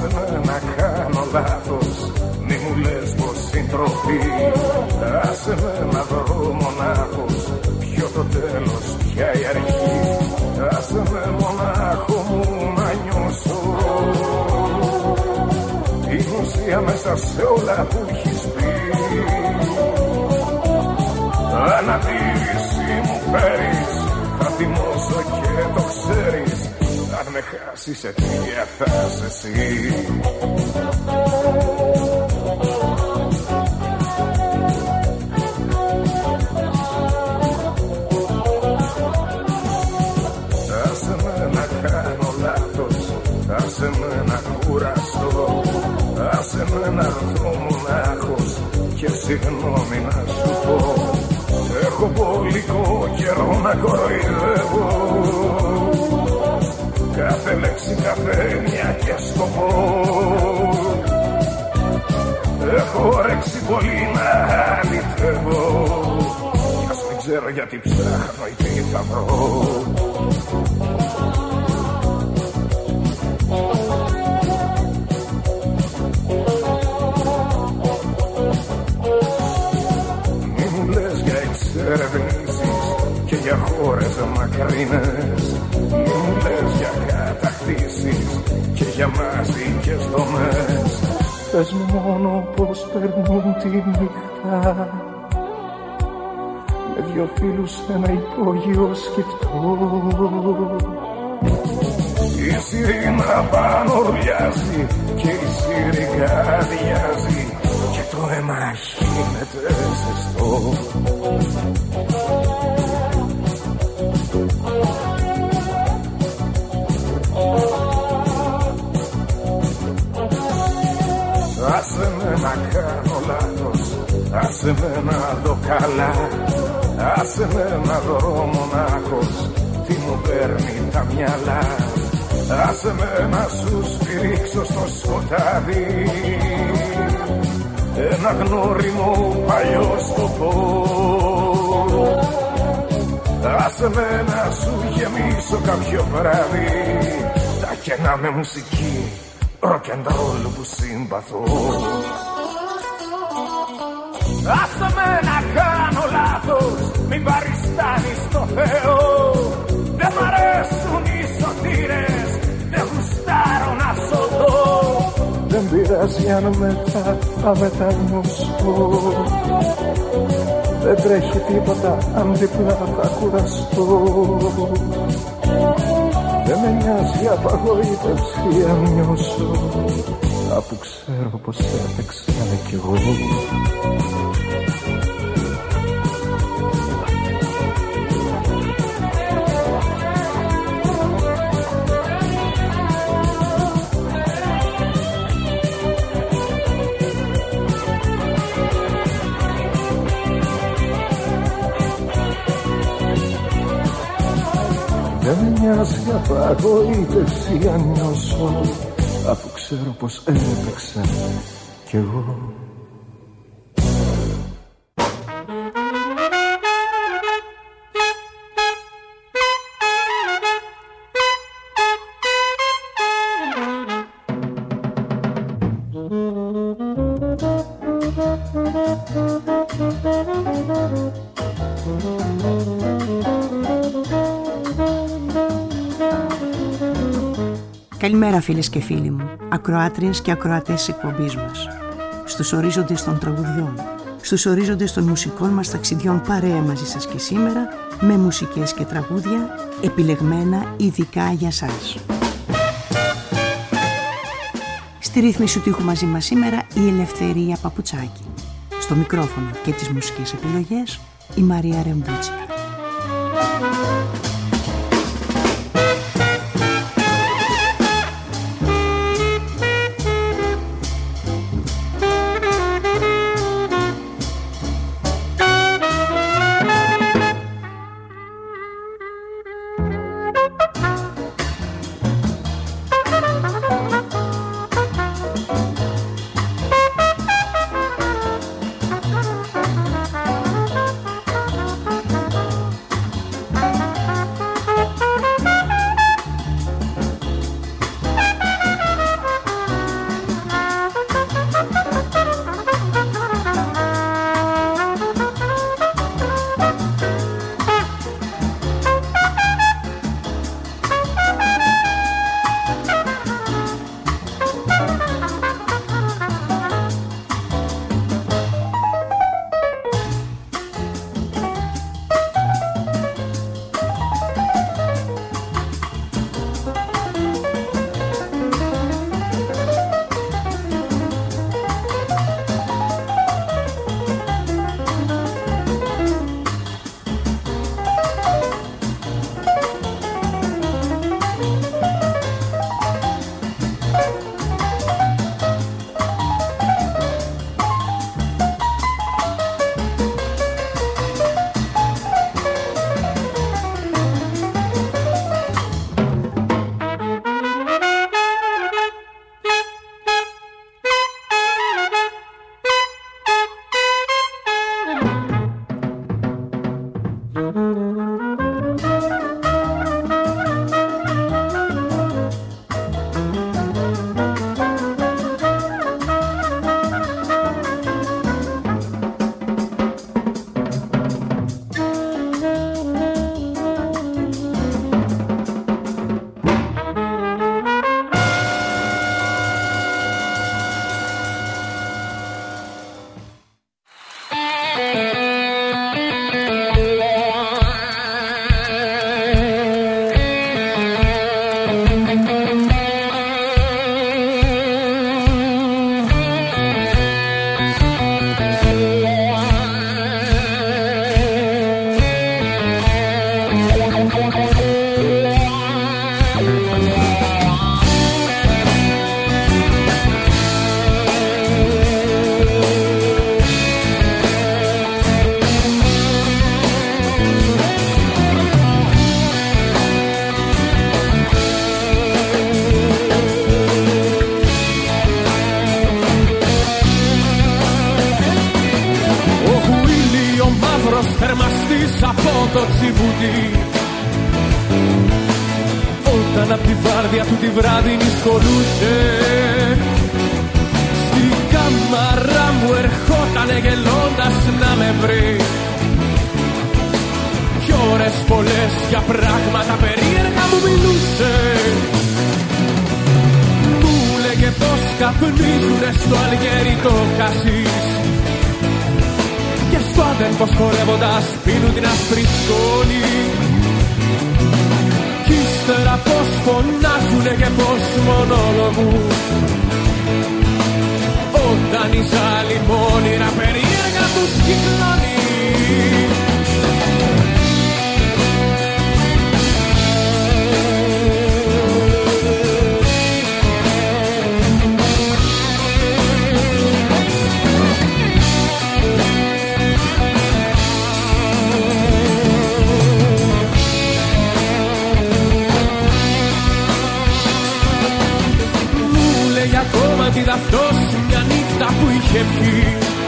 Άσε με να κάνω λάθος, μη μου λες πως συντροφή. Άσε με να βρω μονάχος, ποιο το τέλος, ποια η αρχή. Άσε με μονάχο μου να νιώσω την ουσία μέσα σε όλα που έχεις πει. Ανατήρηση μου φέρεις, θα θυμώσω και το ξέρεις. Αν με χάσεις αιτία θα είσαι εσύ. Άσε με να κάνω λάθος, άσε με να κουραστώ. Άσε με να έρθω μονάχος και συγγνώμη να σου πω. Έχω πολικό καιρό να κοροϊδεύω, κάθε λέξη, κάθε έννοια και σκοπό. Έχω όρεξη πολύ να αληθεύω, κι ας μην ξέρω γιατί ψάχνω ή τι θα βρω. Μη μου λες για εξερευνήσεις και για χώρες μακρινές. Μη μου λες για κατακτήσεις και για μαζικές δομές. Πες μου μόνο πως περνούν τη νύχτα με δυο φίλους σε ένα υπόγειο σκεφτό. Η σιρήνα πάνω ουρλιάζει και η σιρήκα αδειάζει και το αίμα γίνεται ζεστό. Άσε με να κάνω λάθος, άσε με να δω καλά. Άσε με να δω μονάχος, τι μου παίρνει τα μυαλά. Άσε με να σου σφυρίξω στο σκοτάδι ένα γνώριμο παλιό σκοπό. Άσε με να σου γεμίσω κάποιο βράδυ τα κενά με μουσική rock and roll που συμπαθώ. Άσε με να κάνω λάθος, μην παριστάνεις το Θεό. Δεν μ' αρέσουν οι σωτήρες, δεν γουστάρω να σωθώ. Δεν πειράζει αν μετά θα μετανιώσω, δεν τρέχει τίποτα αν διπλά θα κουραστώ. Δεν με νοιάζει απαγοήτευση αν νιώσω, αφού ξέρω πως έπαιξα κι εγώ. Δεν με νοιάζει απαγοήτευση αν νιώσω, αφού ξέρω πως έπαιξα κι εγώ. Καλημέρα φίλες και φίλοι μου, ακροάτριες και ακροατές της εκπομπής μας. Στους ορίζοντες των τραγουδιών, στους ορίζοντες των μουσικών μας ταξιδιών παρέα μαζί σας και σήμερα, με μουσικές και τραγούδια επιλεγμένα ειδικά για σας. Στη ρύθμιση του ήχου μαζί μας σήμερα η Ελευθερία Παπουτσάκη. Στο μικρόφωνο και τις μουσικές επιλογές η Μαρία Ρεμπούτση. σαν απ' τη βάρδια του τη βράδυ νησκολούσε. Στην κάμαρα μου ερχότανε γελώντας να με βρει. Κι ώρες πολλές για πράγματα περίεργα μου μιλούσε. Μου λέγε πως καπνίζουνε στο Αλγέρι το χασίς και στο Άντεν πως χορεύοντας πίνουν την άσπρη σκόνη. Κι ύστερα πως φωνάζουνε και πως μονόλογους όταν η ζάλη μόνιρα περίεργα τους κυκλώνει. Είδα αυτός μια νύχτα που είχε πιει,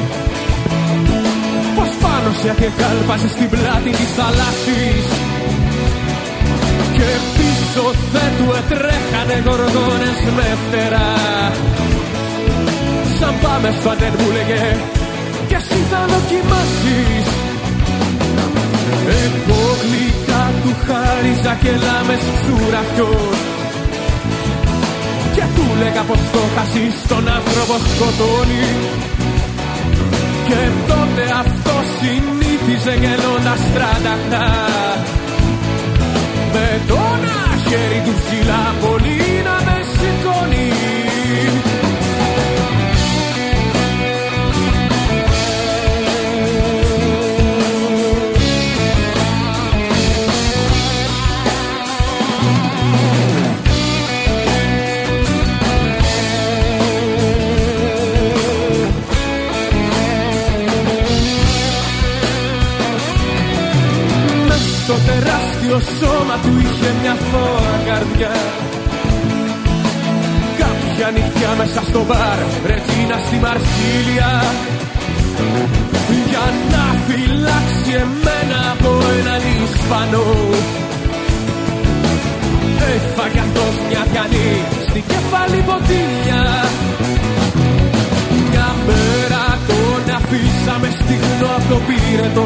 πως πάνω σε ακεκάλπασε στην πλάτη της θαλάσσης και πίσω θε του ετρέχανε γοργόνες με φτερά. Σαν πάμε στο Άντεν μου λέγε κι εσύ θα δοκιμάσεις. Εγώ γλυκά του χάριζα και λάμες ξουραφιών και του λέγα πως το χασίς τον άνθρωπο σκοτώνει. Και τότε αυτό συνήθιζε γελώντας τρανταχτά με το ένα χέρι του ψηλά πολύ να με σηκώνει. Το τεράστιο σώμα του είχε μια φόρα καρδιά. Κάποια νυχτιά μέσα στο μπαρ Ρετζίνα στη Μαρσίλια, για να φυλάξει εμένα από έναν Ισπανό, έφαγε αυτός μια πιανή στην κεφάλι ποτήλια. Μια μέρα τον αφήσαμε στιγνό απ' το πύρετο,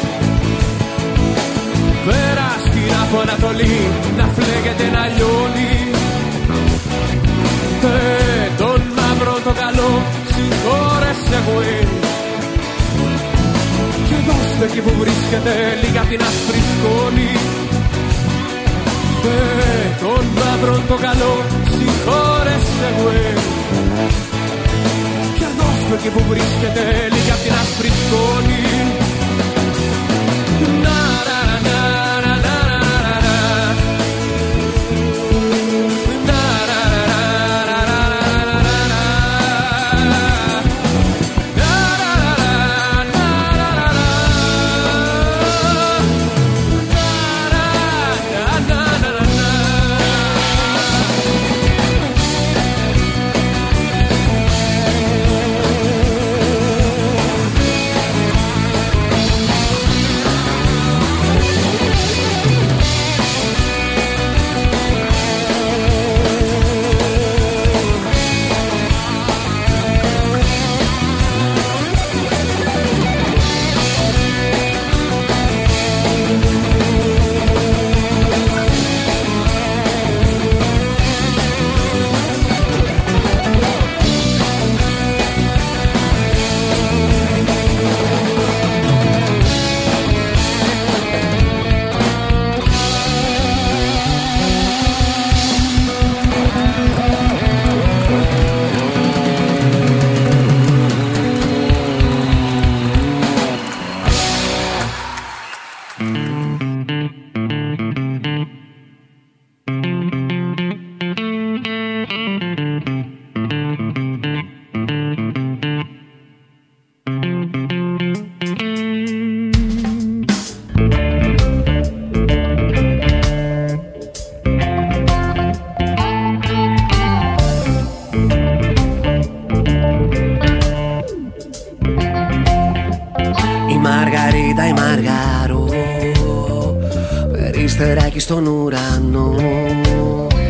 πέρα στην από Ανατολή να φλέγεται να λιώνει. Τον μαύρο το καλό συγχώρεσε γουί και δώστε εκεί που βρίσκεται λίγα την άσπρη σκόνη. Τον μαύρο το καλό συγχώρεσε γουί και δώστε εκεί που βρίσκεται λίγα την άσπρη σκόνη. Περιστεράκι στον ουρανό,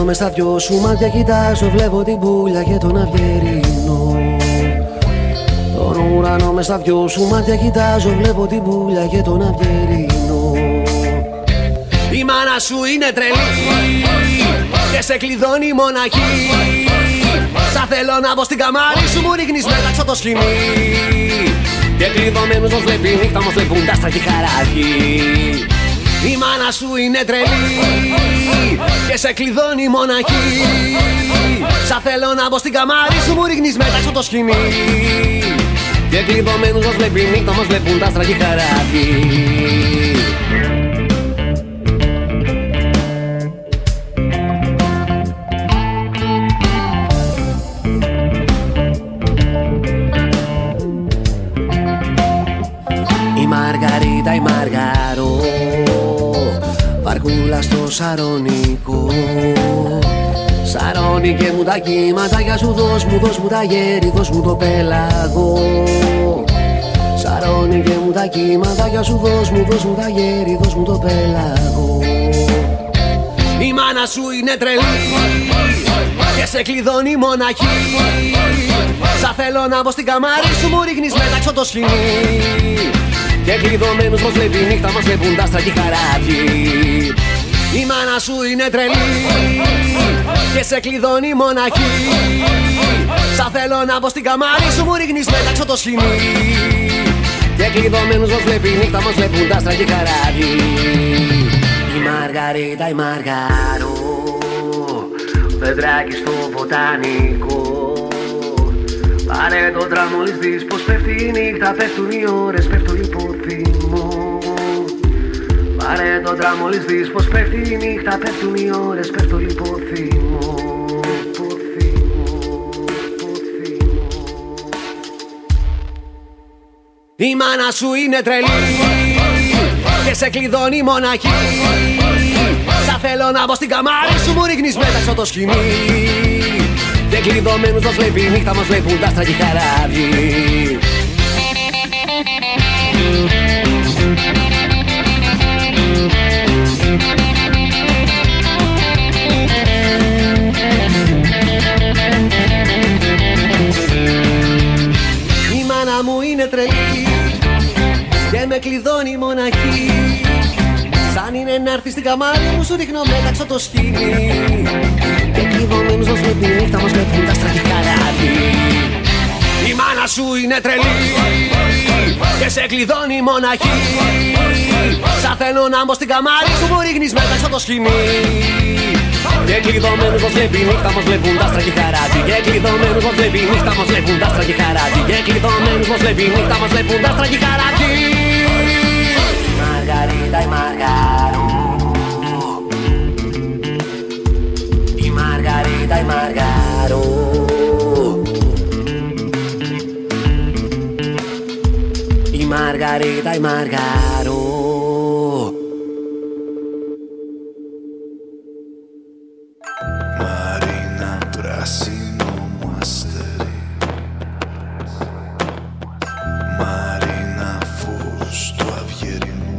μες στα δυο σου μάτια κοιτάζω, βλέπω την πουλιά και τον αυγερινό. Τον ουρανό μες στα δυο σου μάτια κοιτάζω, βλέπω την πουλιά και τον αυγερινό. Η μάνα σου είναι τρελή και σε κλειδώνει μοναχή. Σα θέλω να μπω στην καμάρι σου, μου ρίχνεις μέταξω το σκηνή. Και κλειδωμένους μας βλέπει νύχτα, μας βλέπουν τα άστρα και χαράκι. Η μάνα σου είναι τρελή και σε κλειδώνει μοναχή. Σα θέλω να μπω στην καμάρι σου, μου ρίχνεις μέταξω το σκηνή. Και κλειδωμένους μας βλέπει νύχτα, μας βλέπουν τα άστρα και χαράκι. Μαργαρίτα η Μαργαρό, βαρκούλα στο Σαρονικό. Σαρονικέ μου τα κύματα σου, δώσ' μου τα γέρι, δώσ' μου το πέλαγο. Σαρονικέ μου τα κύματα σου, δώσ' μου τα γέρι, δώσ' μου το πέλαγο. Η μάνα σου είναι τρελή και σε κλειδώνει μοναχή. Σα θέλω να μπω στην καμάρι σου, μου ρίχνεις μέταξω το σκηνή. Και κλειδωμένους μας βλέπει νύχτα, μας βλέπουν τα άστρα και χαράκι. Η μάνα σου είναι τρελή και σε κλειδώνει μοναχή. Σα θέλω να μπω στην καμάρι σου, μου ρίχνεις μέταξω το σκηνή. Και κλειδωμένους μας βλέπει νύχτα, μας βλέπουν τα άστρα και χαράκι. Η Μαργαρίτα η Μαργαρό, πετράκι στο βοτανικό. Πάρε το τραμμόλις δεις πως πέφτει η νύχτα, πέφτουν οι ώρες, πέφτουν υποθυμώ. Πάρε το τραμμόλις δεις πως πέφτει η νύχτα, πέφτουν οι ώρες, πέφτουν υποθυμώ. Η μάνα σου είναι τρελή και σε κλειδώνει μοναχή. Σα θέλω να μπω στην καμάρι σου, μου ρίχνεις μέταξω το σκηνή. Και κλειδωμένους μας βλέπει νύχτα, μας βλέπουν τα άστρα και χαράδι. Η μάνα μου είναι τρελή και με κλειδώνει μοναχή. Σαν είναι να έρθει στην καμάρι μου, σου ρίχνω μέταξω το σκηνή. Και κλειδωμένους μας βλέπει νύχτα, μας βλέπουν τα άστρα και χαράδι. Η μάνα σου είναι τρελή και σε κλειδώνει μοναχή. Σα θέλω να μπω στην καμάρι σου, μου ρίχνεις μέταξω το σκηνή. Και κλειδωμένους μας βλέπει νύχτα, μας βλέπουν τα άστρα και χαράδι. Και κλειδωμένους μας βλέπει νύχτα, μας βλέπουν τα άστρα και χαράδι. Και κλειδωμένους μας βλέπει νύχτα, μας βλέπουν τα άστρα και χαράδι. Μαργαρίτα η Μαργαρό, η Μαργαρίτα η Μαργαρό, η Μαργαρίτα η Μαργαρό. Μαρίνα πράσινο μου αστέρι, Μαρίνα φως του αυγερινού,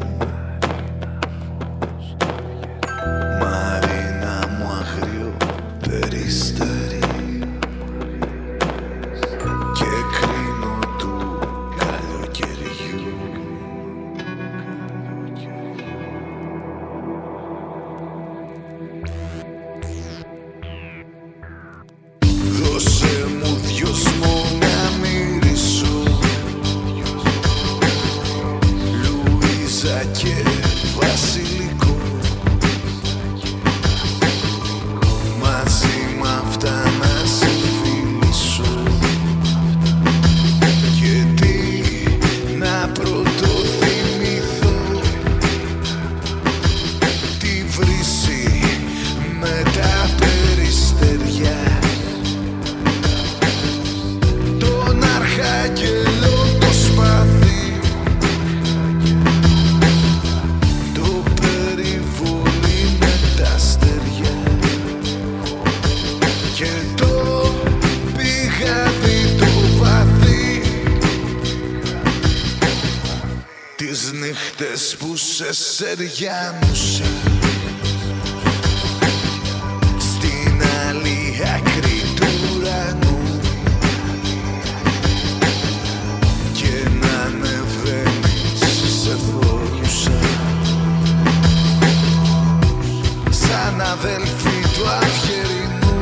Μαρίνα μου αγριό περιστέρι και κρίνο του καλοκαιριού. Δώσε μου δυόσμο να μυρίσω, Λουίζα και βασιλικό. Μαζί μ' αυτά να σε φιλήσω και τι να πρωτοθυμηθώ. Τη βρύση με τα περιστεριά, τον αρχάγγελο το σπάθι, το περιβολή με τα στεριά και το πηγάδι το βαθύ, τις νύχτες που σε σεριάνουσα στην του αυγερινού.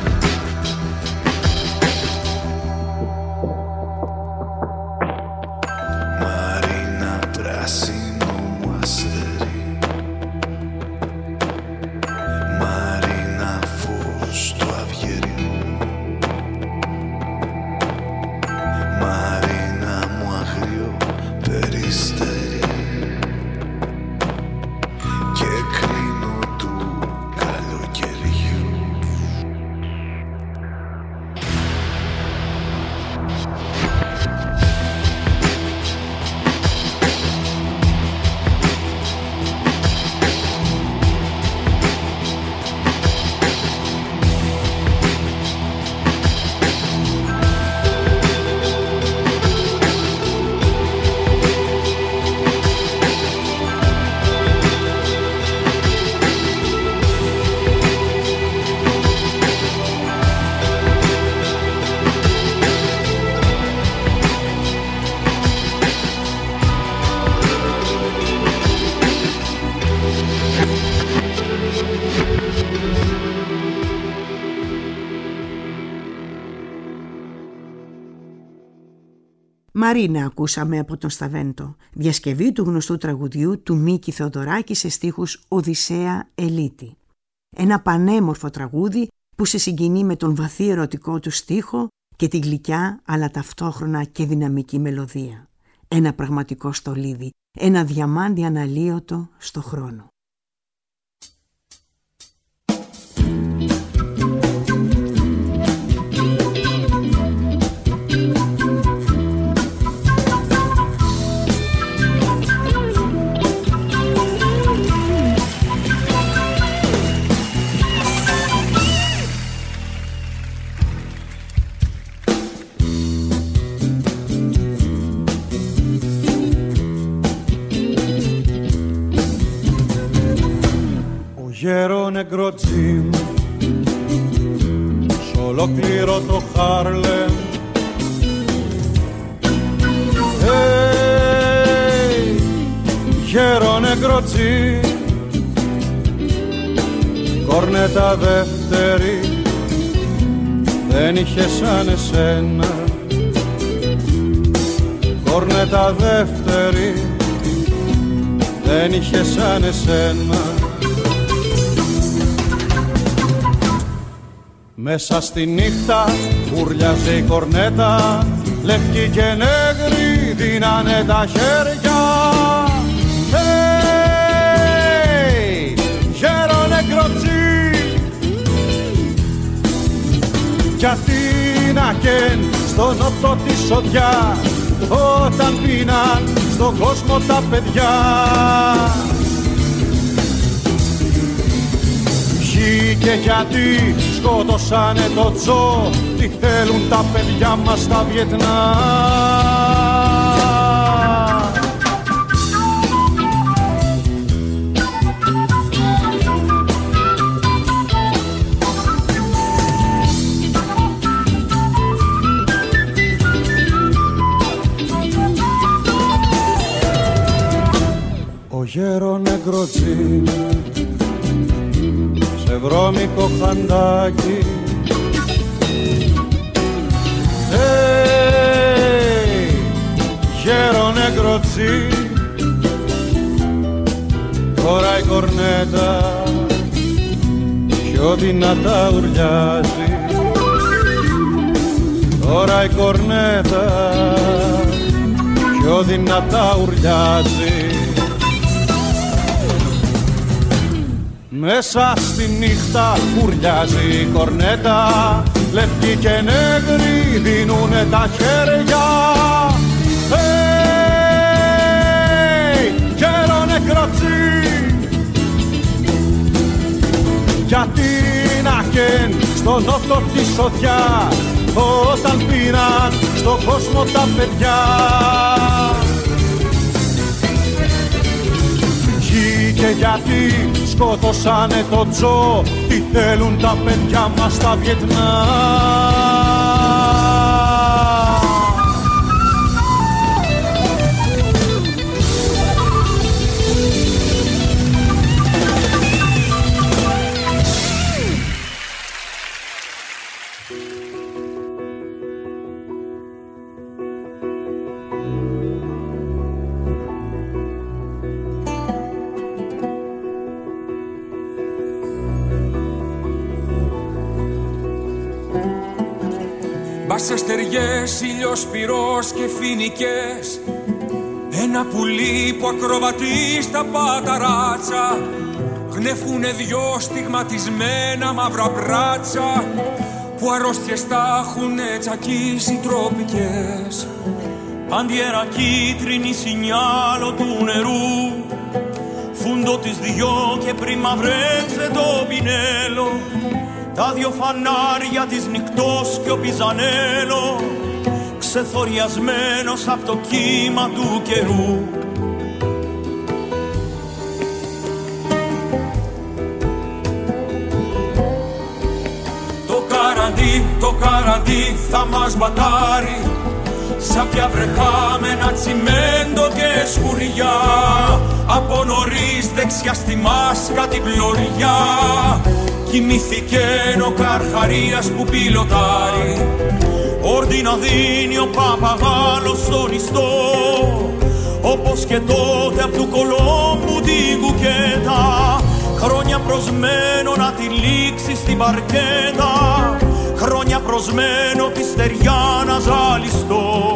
Μαρίνα πράσινο μου αστέρι, Μαρίνα φως του αυγερινού, Μαρίνα μου αγριό περιστέρι και κλείνω του καλοκαιριού. Μαρίνα ακούσαμε από τον Σταβέντο, διασκευή του γνωστού τραγουδιού του Μίκη Θεοδωράκη σε στίχους Οδυσσέα Ελίτη. Ένα πανέμορφο τραγούδι που σε συγκινεί με τον βαθύ ερωτικό του στίχο και τη γλυκιά αλλά ταυτόχρονα και δυναμική μελωδία. Ένα πραγματικό στολίδι, ένα διαμάντι αναλύωτο στο χρόνο. Γέρο νεκροτζίμ σ' ολόκληρο το Χάρλεμ. Γέρο νεκροτζίμ, κόρνετα δεύτερη δεν είχε σαν εσένα. Κόρνετα δεύτερη δεν είχε σαν εσένα. Μέσα στη νύχτα ουρλιάζε η κορνέτα, λευκοί και νέγροι δίνανε τα χέρια. Γέρο νεκροτζή, γιατί να καίν στον νότο τη σοδιά, όταν πίναν στον κόσμο τα παιδιά. Και γιατί σκότωσανε το Τζο, τι θέλουν τα παιδιά μας στα Βιετνάμ. Ο γέρο νεκροτζή σε βρώμικο χαντάκι, γέρο νεκροτζή, τώρα η κορνέτα πιο δυνατά ουρλιάζει. Τώρα η κορνέτα πιο δυνατά ουρλιάζει. Μέσα στη νύχτα ουρλιάζει η κορνέτα, λευκοί και νέγροι δίνουνε τα χέρια. Γέρο νεκροτζή, γιατί να καίν στον νότο τη σοδιά, όταν πήραν στον κόσμο τα παιδιά. Και γιατί σκότωσανε το Τζο, τι θέλουν τα παιδιά μας στα Βιετνάμ. σε στεριές, ήλιος πυρός και φοινικές. Ένα πουλί που ακροβατεί στα παταράτσα, γνέφουνε δυο στιγματισμένα μαύρα μπράτσα, που αρρώστιες τα έχουνε τσακίσει τροπικές. Παντιέρα κίτρινη σινιάλο του νερού, φούντο τις δυο και πριν μαυρέτσε το πινέλο, τα δυο φανάρια της νυχτός και ο πιζανέλο, ξεθοριασμένος απ' το κύμα του καιρού. Το καραντί θα μας μπατάρει, σάπια βρεχάμενα τσιμέντο και σκουριά, από νωρίς δεξιά στη μάσκα την πλωριά. Κοιμήθηκε ο Καρχαρίας που πιλοτάρει, όρτι να δίνει ο παπαγάλος στον ιστό, όπως και τότε απ' του Κολόμπου την κουκέτα, χρόνια προσμένο να τη λήξει στην παρκέτα, χρόνια προσμένο τη στεριά να ζαλιστώ.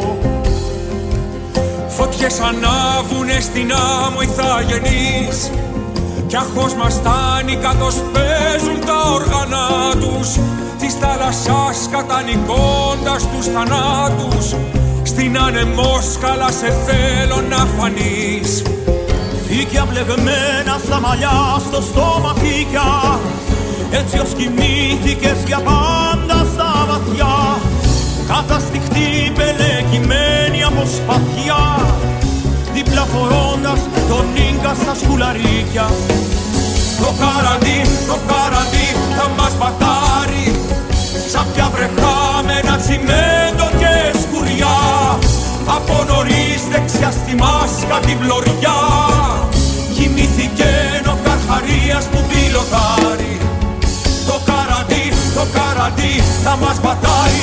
Φωτιές ανάβουνε στην άμμο οι θαγενείς, κι άχος μας στάνει καθώς παίζουν τα όργανα τους, της θάλασσας κατανικώντας τους θανάτους. Στην ανεμόσκαλα σε θέλω να φανείς. Φύκια μπλεγμένα στα μαλλιά, στο στόμα φύκια, έτσι ως κοιμήθηκες για πάντα στα βαθιά, καταστιχτή πελεκυμένη από σπαθιά, δίπλα φορώντας τον ίγκα στα σκουλαρίκια. Το καραντί θα μας μπατάρει, σάπια βρεχάμενα τσιμέντο και σκουριά, από νωρίς δεξιά στη μάσκα την πλωριά. Κοιμήθηκε ο Καρχαρίας που πιλοτάρει, το καραντί θα μας μπατάρει.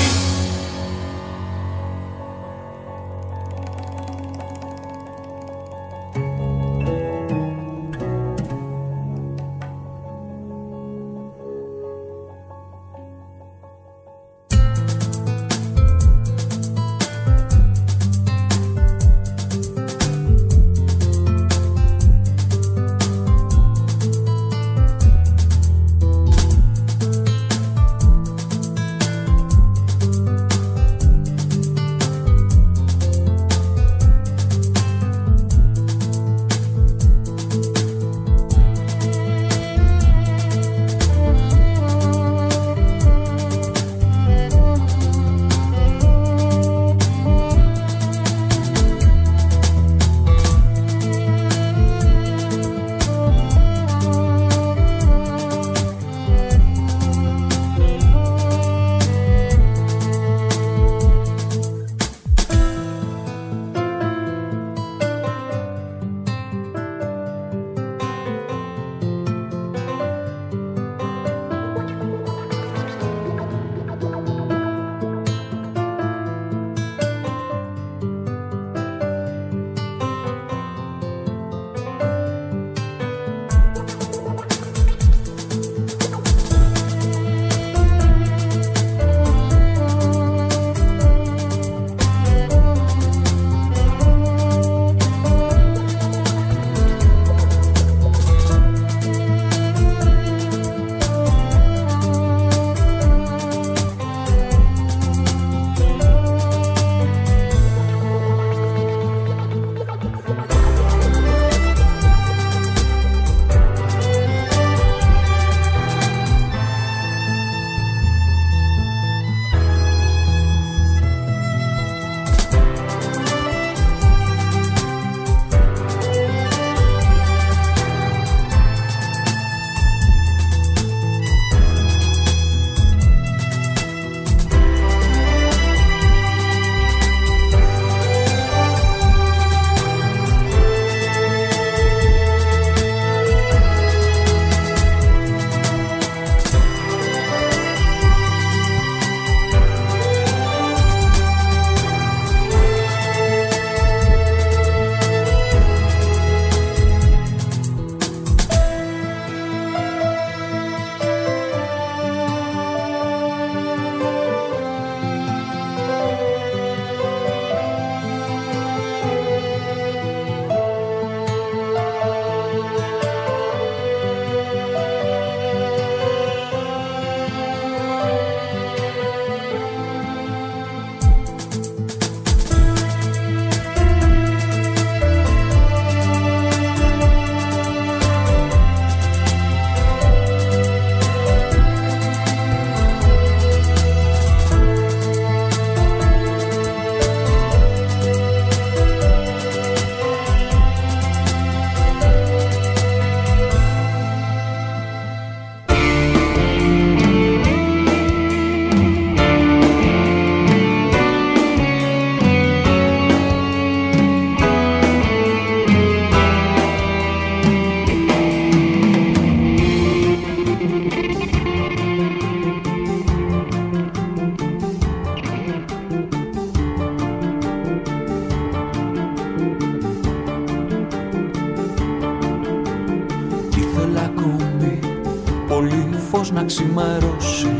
φως να ξημερώσει.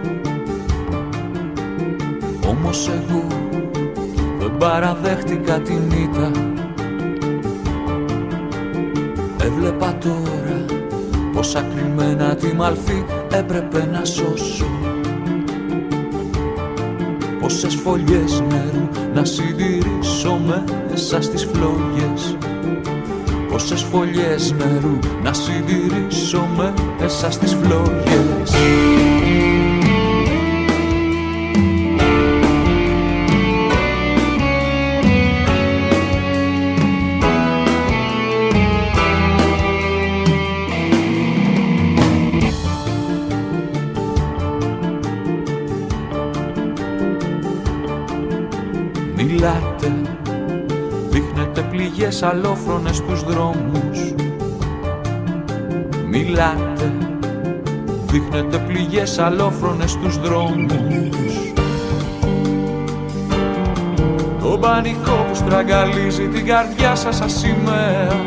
Όμως εγώ δεν παραδέχτηκα την ήττα. Έβλεπα τώρα πως ακριμμένα τη μαλφή έπρεπε να σώσω. Πόσες φωλιές νερού να συντηρήσω μέσα στις φλόγες. Πόσες φωλιές νερού να συντηρήσω μέσα στις φλόγες. Μιλάτε, δείχνετε πληγές αλόφρονες στους δρόμους. Μιλάτε, δείχνετε πληγές αλόφρονες στους δρόμους. Το πανικό που στραγγαλίζει την καρδιά σας σαν σημαία.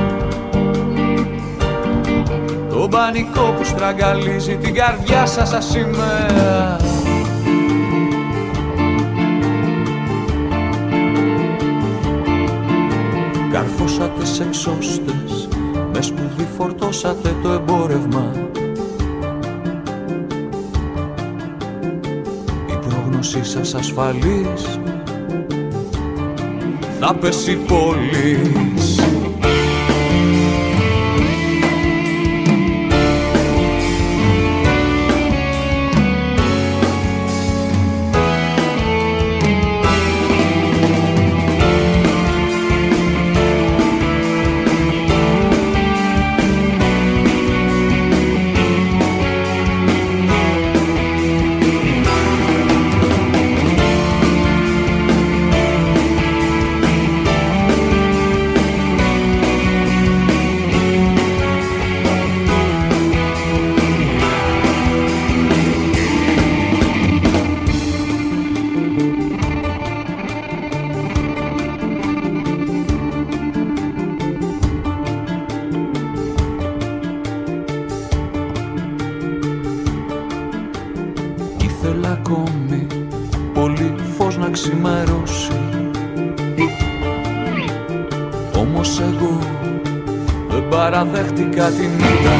Το πανικό που στραγγαλίζει την καρδιά σας σαν σημαία. Καρφώσατε σε εξώστες, με σπουδή φορτώσατε το εμπόρευμα. Η πρόγνωσή σας ασφαλής θα πέσει πόλης. Ξημερώσει. Όμως εγώ δεν παραδέχτηκα την ήττα.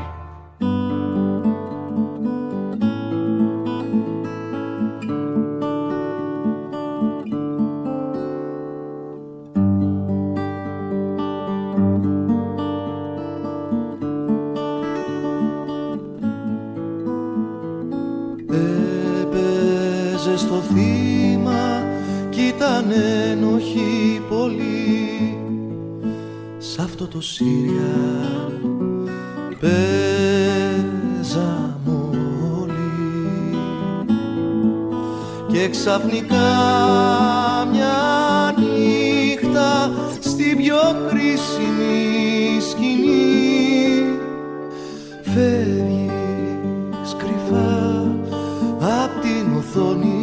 Έπαιζε στο θύμα κι ήταν ένοχοι πολλοί. Σ' αυτό το σύριαλ παίζαμε όλοι. Και ξαφνικά μια νύχτα στην πιο κρίσιμη σκηνή φεύγεις κρυφά απ' την οθόνη.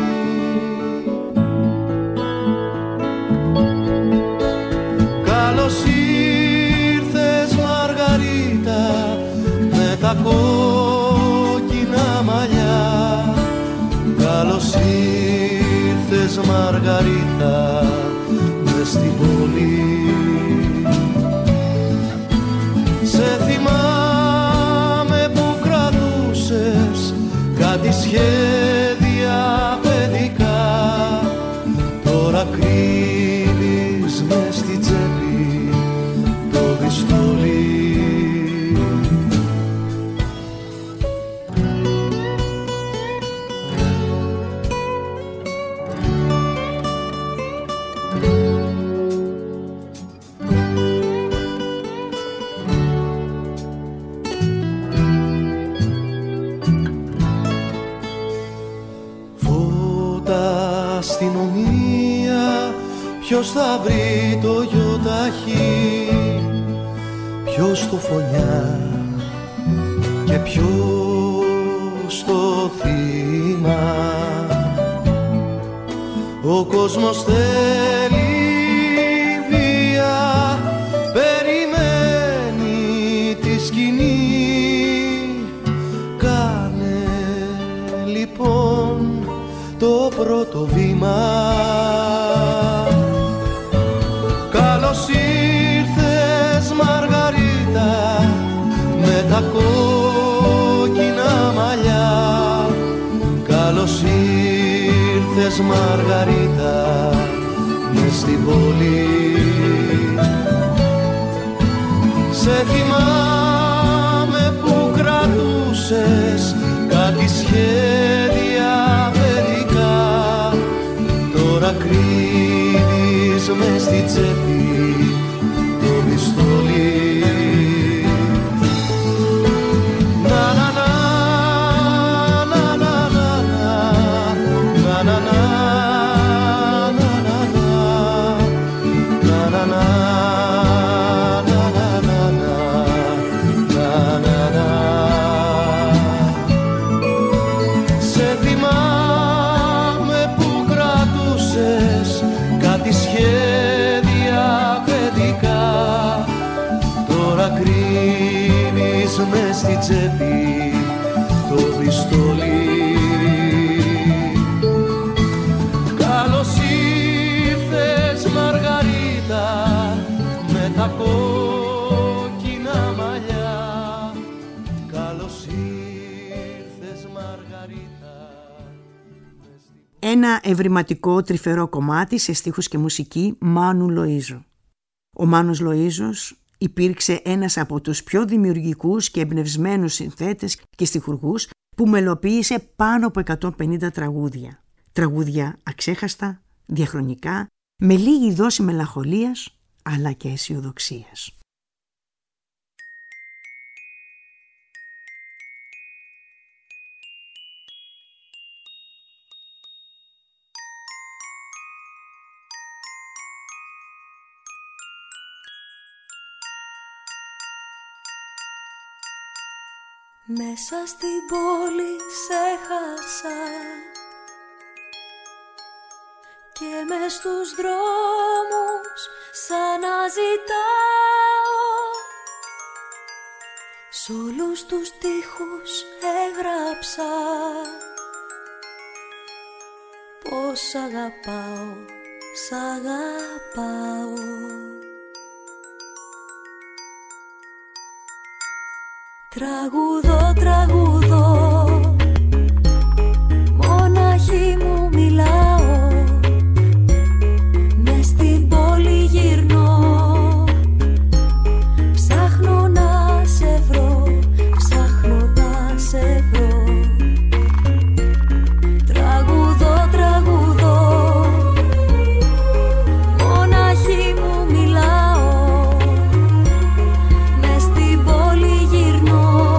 Καλώς ήρθες Μαργαρίτα με τα κόκκινα μαλλιά. Καλώς ήρθες Μαργαρίτα μες στην πόλη. Σε θυμάμαι που κρατούσες κάτι σχέδια παιδικά. Τώρα κρύβεις μες στη τσέπη το πιστόλι. Ποιος θα βρει το γιοταχή, ποιος το φωνιά και ποιος το θύμα. Ο κόσμος θέλει βία, περιμένει τη σκηνή το πρώτο βήμα. Καλώς ήρθες Μαργαρίτα με τα κόκκινα μαλλιά. Καλώς ήρθες Μαργαρίτα μες στην πόλη. Σε θυμάμαι που κρατούσες κάτι σχέδια παιδικά. Τώρα κρύβεις μες στη τσέπη το πιστόλι. Μες στη τσέπη το πιστόλι. Καλώς ήρθες Μαργαρίτα με τα κόκκινα μαλλιά. Καλώς ήρθες Μαργαρίτα. Ένα ευρηματικό τρυφερό κομμάτι σε στίχους και μουσική Μάνου Λοΐζο. Ο Μάνος Λοΐζος υπήρξε ένας από τους πιο δημιουργικούς και εμπνευσμένους συνθέτες και στιχουργούς που μελοποίησε πάνω από 150 τραγούδια. Τραγούδια αξέχαστα, διαχρονικά, με λίγη δόση μελαγχολίας αλλά και αισιοδοξίας. Μέσα στην πόλη σε χάσα και μες στους δρόμους σαν να ζητάω. Σ' όλους τους τοίχους έγραψα πως σ' αγαπάω, σ' αγαπάω. Τραγουδώ, τραγουδώ, μονάχη μου μιλάω. Μες στην πόλη γυρνώ, ψάχνω να σε βρω, ψάχνω να σε βρω. Τραγουδώ, τραγουδώ, μονάχη μου μιλάω. Μες στην πόλη γυρνώ,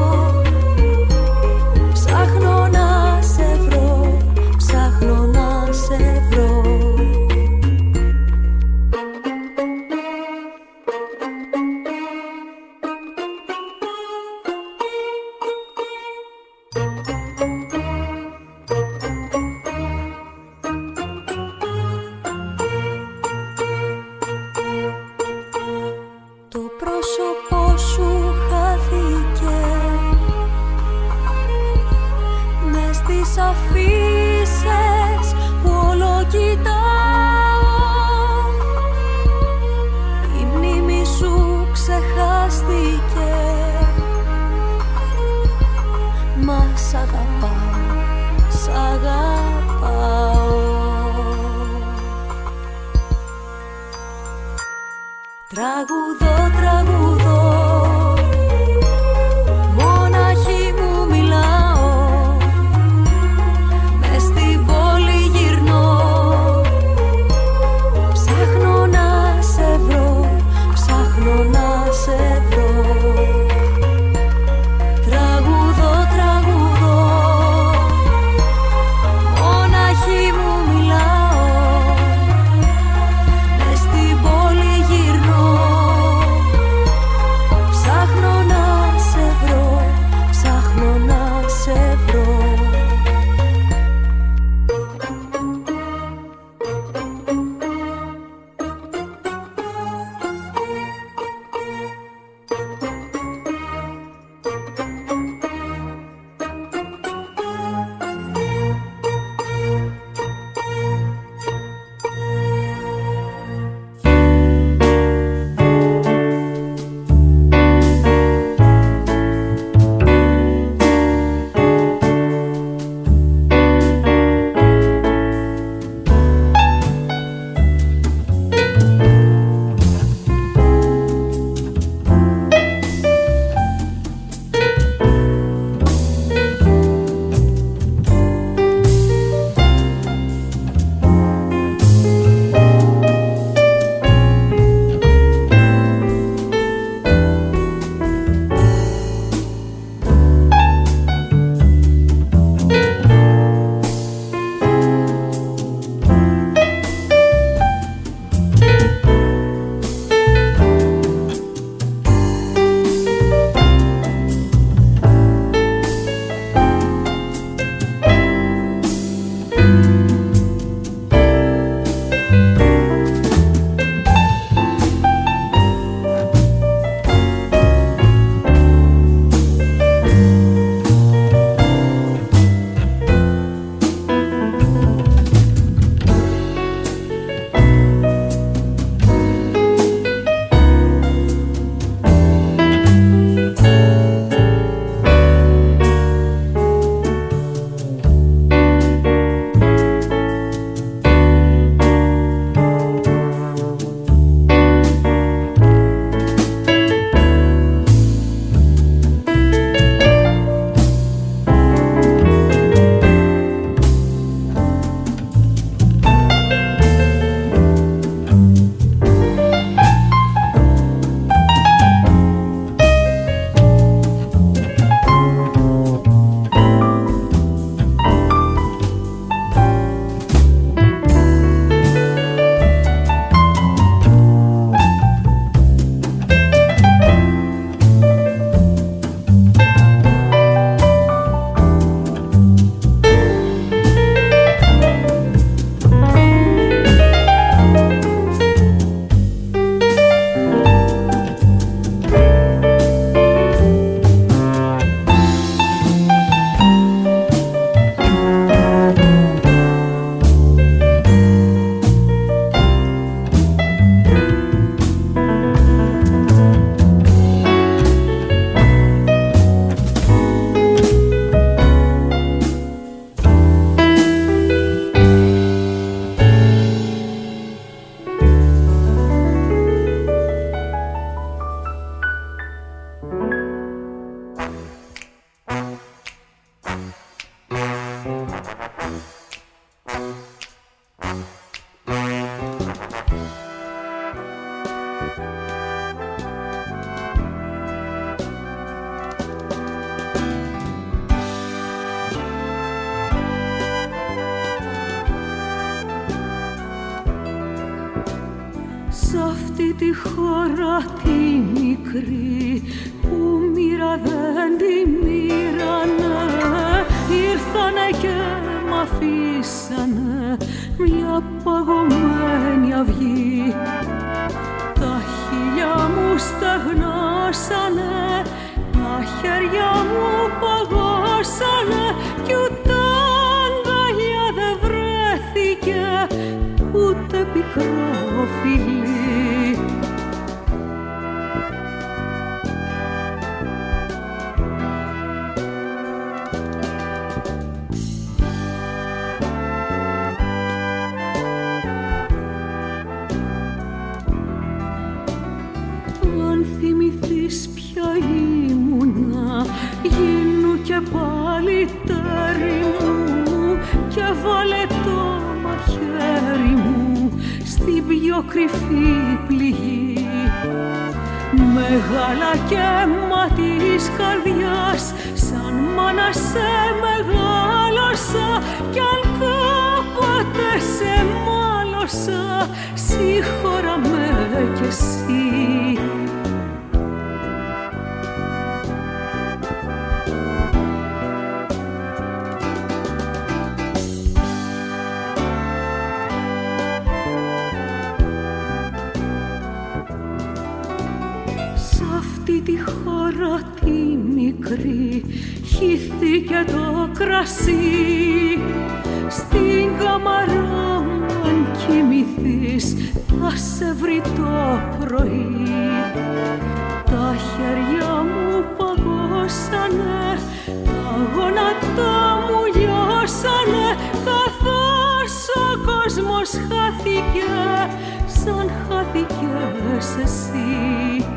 τραγουδώ, τραγουδώ, μονάχη μου μιλάω. Μες στην πόλη γυρνώ, ψάχνω να σε βρω, ψάχνω να σε βρω. Τραγουδώ, τραγουδώ, μονάχη μου μιλάω. Μες στην πόλη γυρνώ, χώρα τη μικρή που μοίρα δεν τη μοίρανε, ήρθανε και μ' αφήσανε μια παγωμένη αυγή. Τα χείλια μου στεγνώσανε, τα χέρια μου παγώσανε κι ούτε αγκαλιά δεν βρέθηκε, ούτε πικρό φιλί. Αν θυμηθείς ποια ήμουνα, γίνου και πάλι τέρι μου και βάλε το μαχαίρι μου στην πιο κρυφή πληγή. Μεγάλα και αίμα της καρδιάς, σαν μάνα σε μεγάλωσα κι αν κάποτε σε μάλωσα, συγχώρα με κι εσύ. Τη χώρα τη μικρή χύθηκε το κρασί. Στην καμαρά μου αν κοιμηθείς θα σε βρει το πρωί. Τα χέρια μου παγώσανε, τα γόνατα μου λιώσανε, καθώς ο κόσμος χάθηκε σαν χάθηκες εσύ.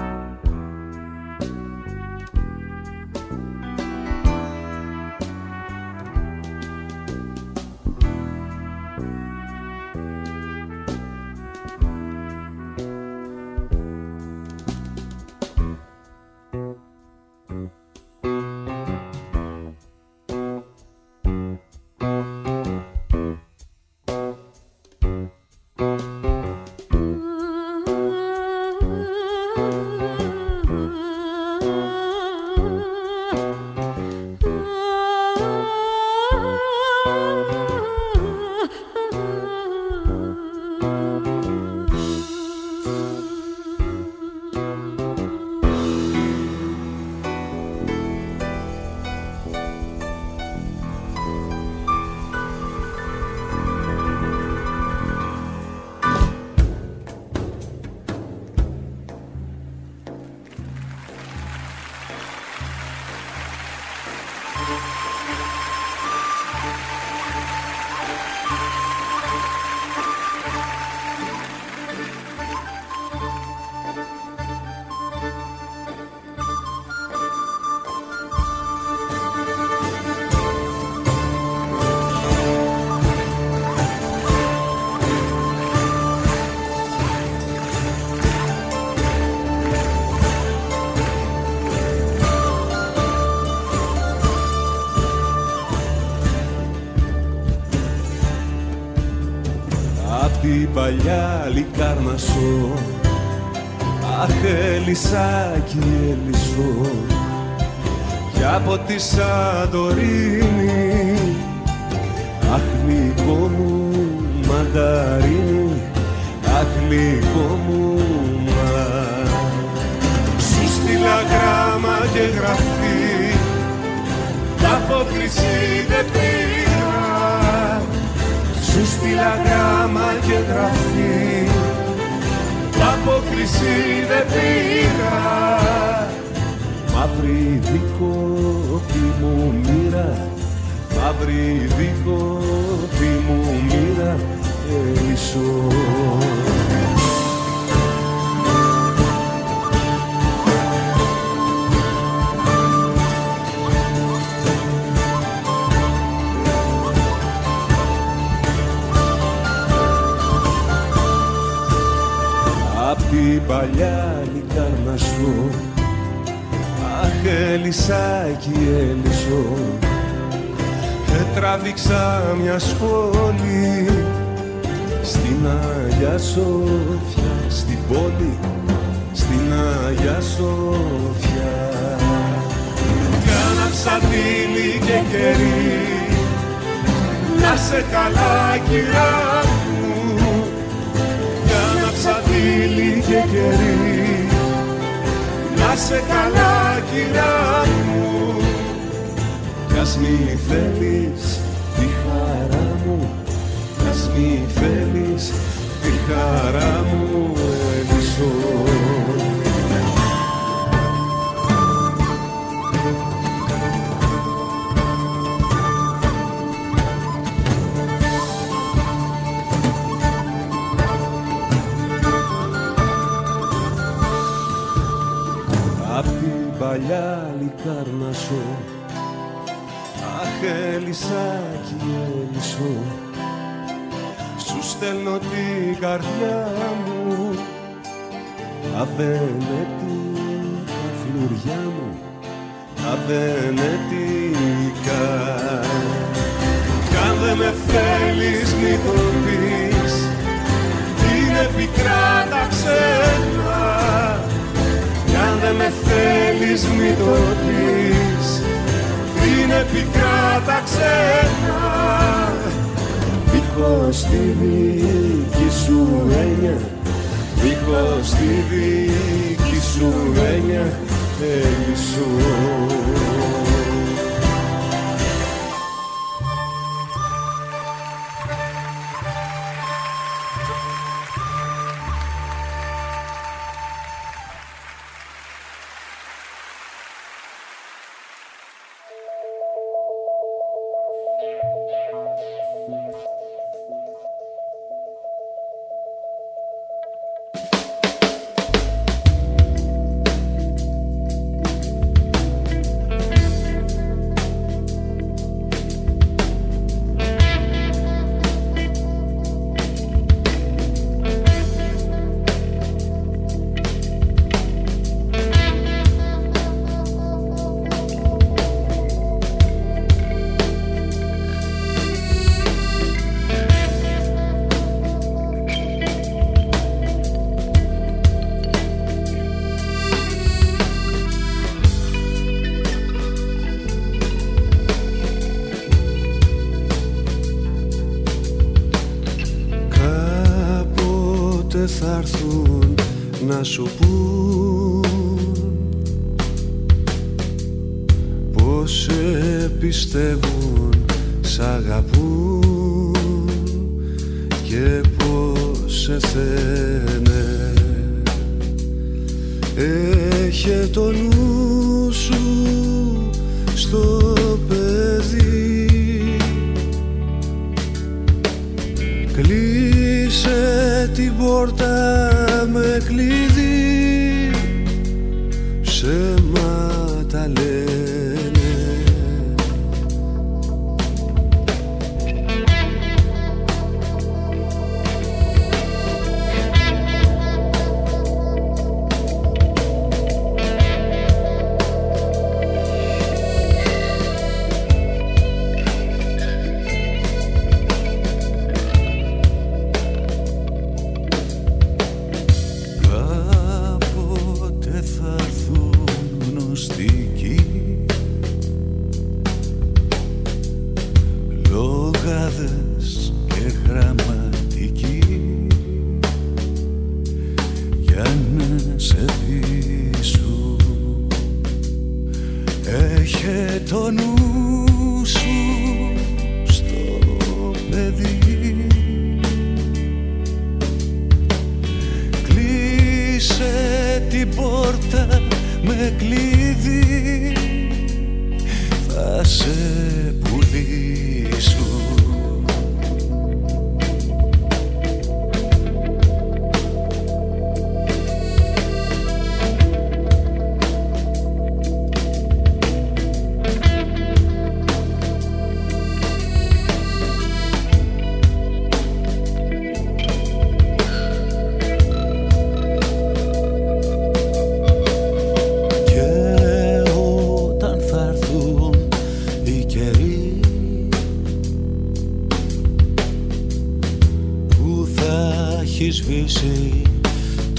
την παλιά Λικάρνασσο, αχ Ελισσάκι Ελισσό, κι από τη Σαντορίνη, αχ γλυκό μου μανταρίνι, αχ γλυκό μου σου στείλα γράμμα και γραφή, απόκριση δεν πήγα. Σου στείλα γράμμα και γραφή, απόκριση δεν πήγα. Μαύρη δίκοπη μου μοίρα, μαύρη δίκοπη μου μοίρα, Ελισσό. Απ' την παλιά Λικάρνασσο, αχ Ελισσάκι Ελισσό, τράβηξα μια σχόλη στην Αγιά Σοφιά στην πόλη, στην Αγία Σοφιά. Κάνα ψαντήλι και κερί, να σε καλά κυρά μου. Κάνα ψαντήλι και κερί, να σε καλά κυρά μου. Κι ας μη θέλεις τη χαρά μου, κι ας μη θέλεις τη χαρά μου, Ελισσό. Απ' την παλιά Λικάρνασσο, αχ Ελισσάκι Ελισσό, σου στέλνω την καρδιά μου, αβενετικά φλουριά μου, αβενετικά. Κι αν δεν με θέλεις μη το πεις, είναι πικρά τα ξένα. Κι αν δεν με θέλεις μη το πεις, είναι πικρά τα ξένα. Δίχως τη δική σου έννοια, δίχως τη δική σου έννοια, Ελισσό. Θα έρθουν να σου πούν πως σε πιστεύουν, σ' αγαπούν και πως σε θένε. Έχε το νου σου στο παιδί, κλείσε την πόρτα με κλειδί, ψέματα λένε. έχει σβήσει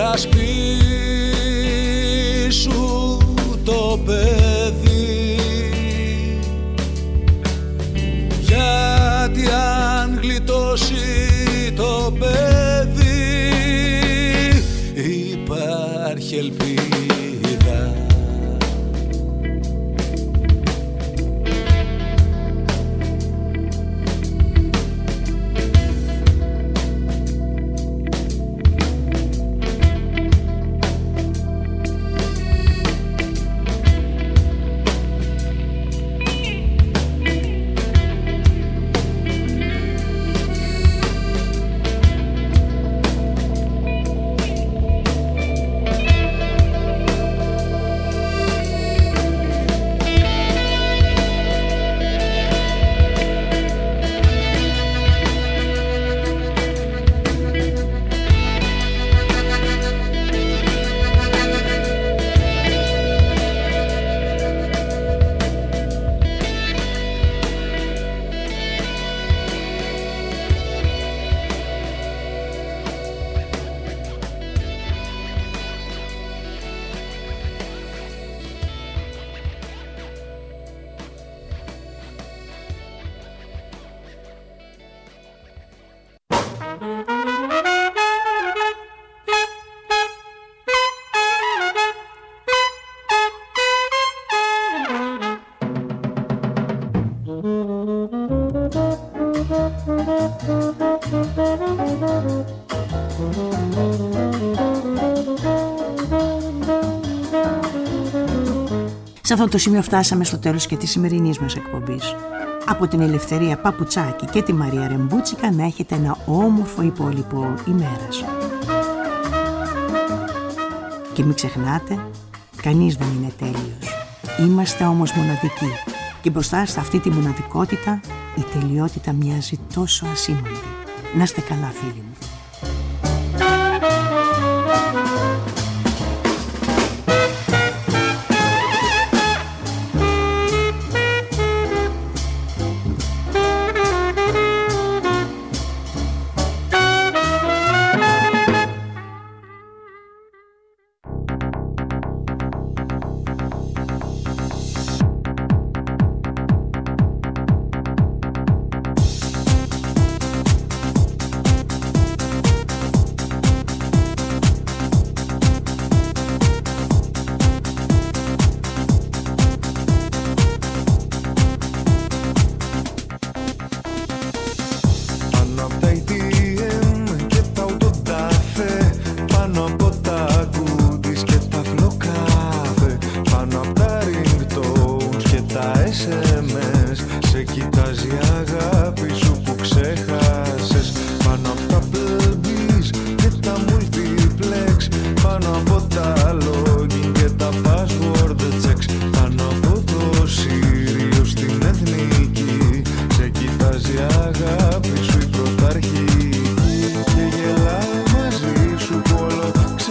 τα σπίτι σου το παιδί, γιατί αν γλιτώσει το παιδί υπάρχει ελπίδα. Σε αυτό το σημείο φτάσαμε στο τέλος και της σημερινής μας εκπομπής. Από την Ελευθερία Παπουτσάκη και τη Μαρία Ρεμπούτσικα να έχετε ένα όμορφο υπόλοιπο ημέρας. Και μην ξεχνάτε, κανείς δεν είναι τέλειος. Είμαστε όμως μοναδικοί και μπροστά σε αυτή τη μοναδικότητα η τελειότητα μοιάζει τόσο ασήμαντη. Να είστε καλά, φίλοι μου. Αγάπη σου η πρωταρχή και γελάω μαζί σου που όλο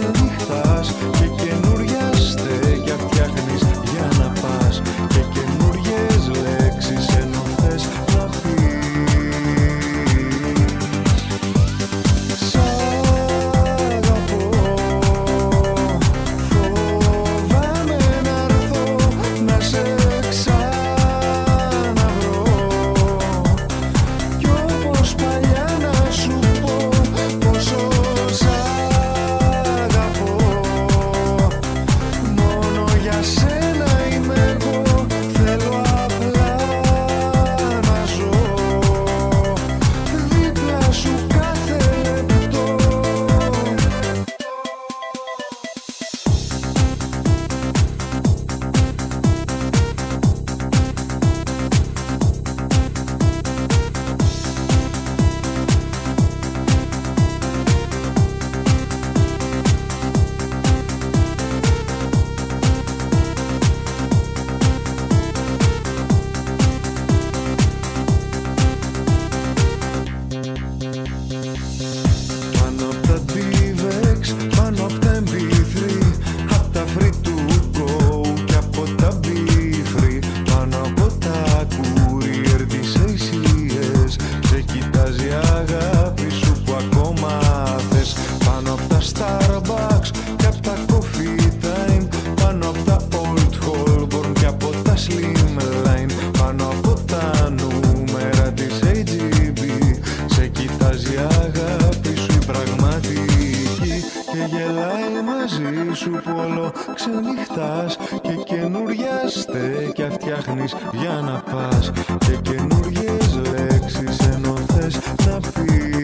απ' τα Starbucks και απ' τα Coffee Time, πάνω απ' τα Old Holborn και από τα Slimline, πάνω από τα νούμερα της AGB. Σε κοιτάζει η αγάπη σου η πραγματική και γελάει μαζί σου που όλο ξενυχτάς και καινούρια στέκια φτιάχνεις για να πας και καινούριες λέξεις ενώ θες να πεις.